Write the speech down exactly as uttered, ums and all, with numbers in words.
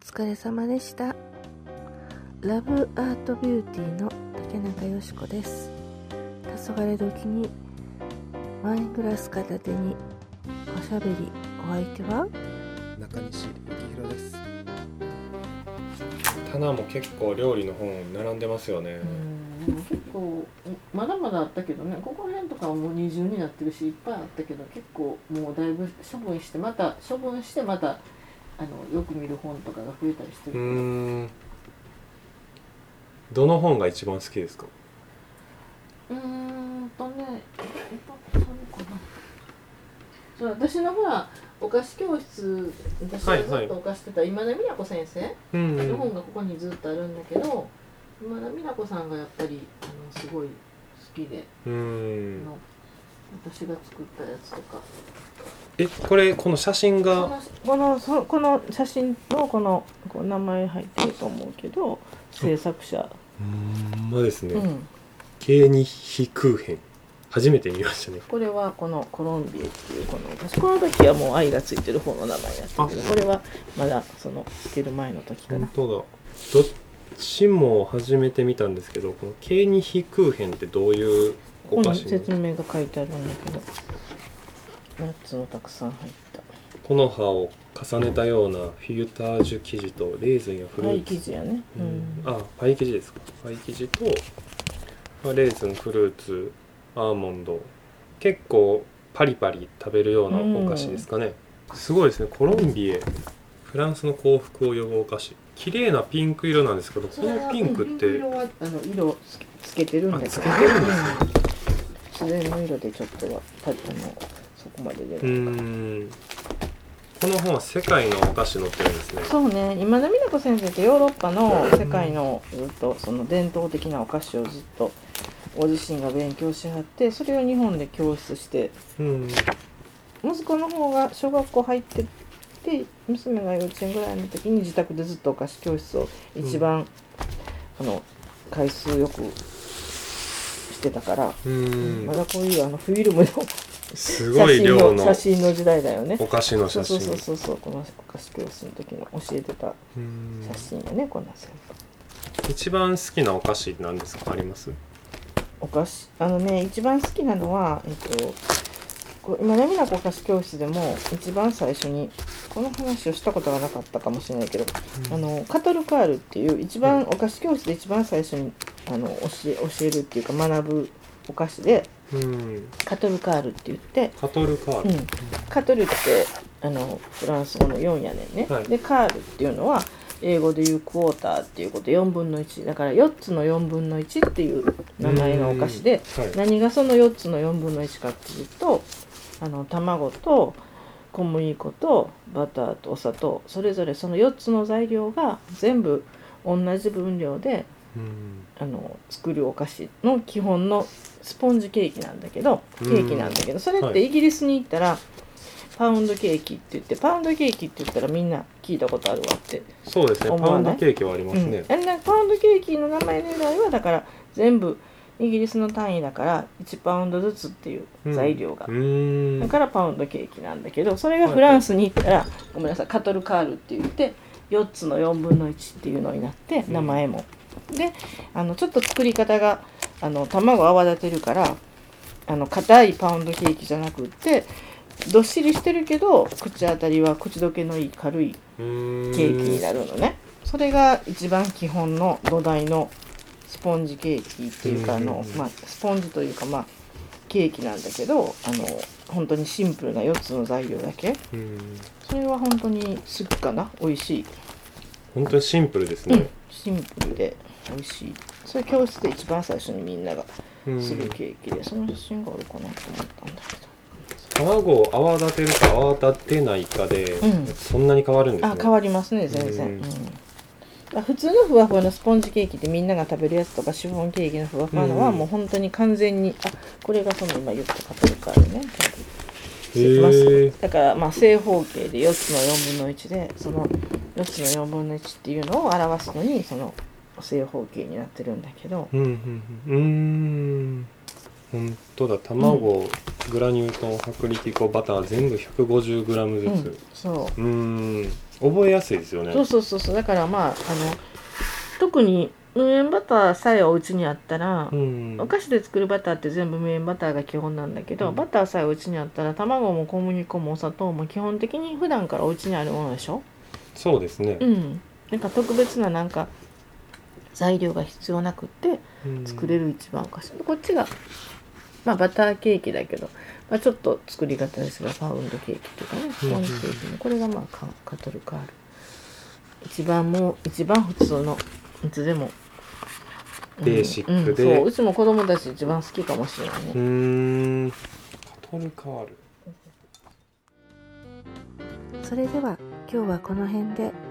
疲れ様でした。ラブアートビューティーの竹中よしこです。黄昏時にワイングラス片手におしゃべり、お相手は中西幸宏です。棚も結構料理の本並んでますよね。 うん、でも結構まだまだあったけどね、ここら辺とかはもう二重になってるしいっぱいあったけど、結構もうだいぶ処分してまた処分してまたあのよく見る本とかが増えたりしてる。 うーん、どの本が一番好きですか？ うーんとね、そうかな。そう、私のほらお菓子教室、私がずっとお菓子してた今田美奈子先生の本がここにずっとあるんだけど、今田美奈子さんがやっぱりあのすごい好きで、 うーん、 あの私が作ったやつとか。 え、これこの写真がこのそこの写真のこのこの名前入ってると思うけど、制作者ほんまですね、 うん、 ケーニヒクーヘン初めて見ましたね。 これはこのコロンビエっていうこの私この時はもう愛がついてる方の名前やったけど、これはまだそのつける前の時かな。 本当だ、どっちも初めて見たんですけど、このケーニヒクーヘンってどういうおここに菓子？ 説明が書いてあるんだけど、ナッツのたくさん入った木の葉を重ねたようなフィルタージュ生地とレーズンやフルパイーツ、 生地やね、 ううんん、あ、パイ生地ですか。パイ生地と、まあ、レーズン、フルーツ、アーモンド、結構パリパリ食べるようなお菓子ですかね、うん、すごいですね。コロンビエ、フランスの幸福を呼ぶお菓子。綺麗なピンク色なんですけど、このピンクって、 ピンク色はあの色をつけてるんだけど、 つけてるんですか、 自然の色でちょっとはあのそこまで出る。 うーん、この本は世界のお菓子載ってるんですね。 そうね、今田美奈子先生ってヨーロッパの世界のずっとその伝統的なお菓子をずっとご自身が勉強しはって、それを日本で教室して、うん、息子の方が小学校入ってて、娘が幼稚園ぐらいの時に自宅でずっとお菓子教室を一番、うん、あの回数よくしてたから、うん、まだこういうあのフィルムのすごい量の写真の時代だよね。 お菓子の写真。 そうそうそうそう、このお菓子教室の時の教えてた写真やね、こんな全部。一番好きなお菓子なんですか？あります？ お菓子、あのね、一番好きなのは、えっと、こ今田美奈子お菓子教室でも一番最初にこの話をしたことがなかったかもしれないけど、うん、あのカトルカールっていう一番、うん、お菓子教室で一番最初にあの教え、教えるっていうか学ぶお菓子で、うん、カトルカールって言って、 カトルカール、うん、 カトルってあのフランス語のよんやねんね、はい、でカールっていうのは英語でいうクォーターっていうことよんぶんのいちだからよっつのよんぶんのいちっていう名前のお菓子で、はい、何がそのよっつのよんぶんのいちかっていうと、あの卵と小麦粉とバターとお砂糖、それぞれそのよっつの材料が全部同じ分量で、うん、あの作るお菓子の基本のスポンジケーキなんだけど、ケーキなんだけど、それってイギリスに行ったら、はい、パウンドケーキって言って、パウンドケーキって言ったらみんな聞いたことあるわって思わない？ そうですね、パウンドケーキはありますね、 うん、パウンドケーキの名前の由来はだから全部イギリスの単位だからいちパウンドずつっていう材料が、うん、だからパウンドケーキなんだけど、それがフランスに行ったら、はい、ごめんなさい、カトルカールって言ってよっつのよんぶんのいちっていうのになって、名前も、うん、であのちょっと作り方があの卵を泡立てるからあの硬いパウンドケーキじゃなくってどっしりしてるけど口当たりは口どけのいい軽いケーキになるのね。それが一番基本の土台のスポンジケーキっていうかあの、まあ、スポンジというか、まあ、ケーキなんだけど、あの本当にシンプルなよっつの材料だけ。それは本当に好きかな、美味しい。 本当にシンプルですね、うん、 シンプルで美味しい。それ教室で一番最初にみんながするケーキで、その写真があるかなと思ったんだけど、 卵を泡立てるか泡立てないかで、うん、そんなに変わるんですね。 あ、変わりますね、全然、うん、普通のふわふわのスポンジケーキってみんなが食べるやつとかシフォンケーキのふわふわのはもう本当に完全に、あ、これがその今言ったカトルカールね、へだからまあ正方形でよっつのよんぶんのいちで、そのよっつのよんぶんのいちっていうのを表すのにその正方形になってるんだけど、うんうんうん、うーん、 本当だ、卵、うん、グラニュー糖、薄力粉、バター全部 ひゃくごじゅうグラム ずつ、 うん、そう、 うーん、 覚えやすいですよね。 そうそうそうそう。だからまああの特に無塩バターさえお家にあったら、うん、お菓子で作るバターって全部無塩バターが基本なんだけど、うん、バターさえお家にあったら卵も小麦粉もお砂糖も基本的に普段からお家にあるものでしょ。 そうですね。 うん。なんか特別ななんか材料が必要なくって作れる一番お菓子、うん、こっちがまあバターケーキだけど、まあ、ちょっと作り方ですがパウンドケーキとかね、ポンケーキもこれがまあカ, カトルカール一番もう一番普通のいつでもベーシックで、 うんうん、そううちも子供たち一番好きかもしれないね。 うーんカトルカール。 それでは今日はこの辺で。